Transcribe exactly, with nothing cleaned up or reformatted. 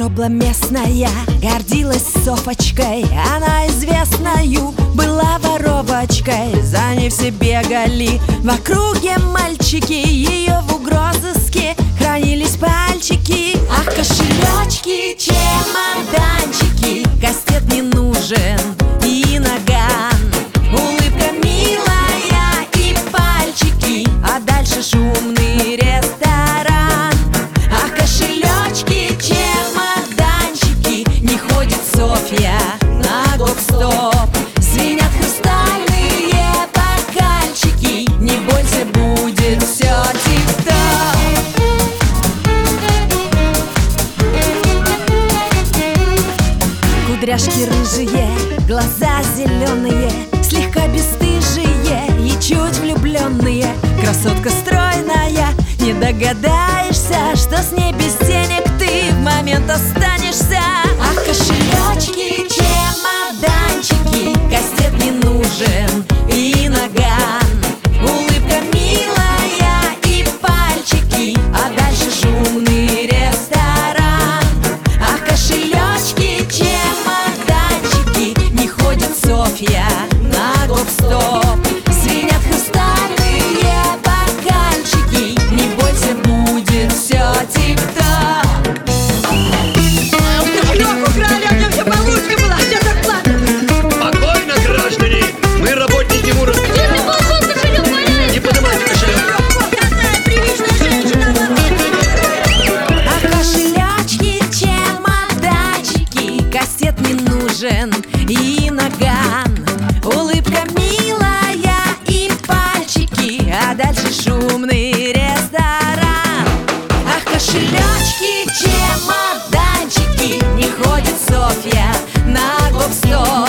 шобла местная гордилась Софочкой. Она известною была воровочкой. За ней все бегали в округе мальчики. Ее в угрозыске хранились пальчики. Ах, кошелечки, чемоданчики, кастет не нужен и наган. Улыбка милая и пальчики, а дальше шумный ресторан. Ах, кошелечки, чемоданчики, не ходит Софья на гоп-стоп. Звенят хрустальные бокальчики, не бойся, будет все тип-топ. Кудряшки рыжие, глаза зеленые, слегка бесстыжие и чуть влюбленные. Красотка стройная, не догадаешься, что с ней без денег ты в момент останешься. Ах, кошелечки, чемоданчики, кастет не нужен и наган. Улыбка милая и пальчики, а дальше шумный ресторан. Ах, кошелечки, чемоданчики, не ходит Софья на гоп-стоп. Звенят хрустальные бокальчики, не бойся, будет все тип-топ. Кошелек украли, а мне все получка была, вся зарплата. Спокойно, граждане, мы работники МУРа. Не поднимайте кошелек. А кошелечки, чемоданчики, кастет не нужен и наган. Улыбка милая и пальчики, а дальше шумный ресторан. Ах, кошелечки, чемоданчики, не ходит Софья на гоп-стоп.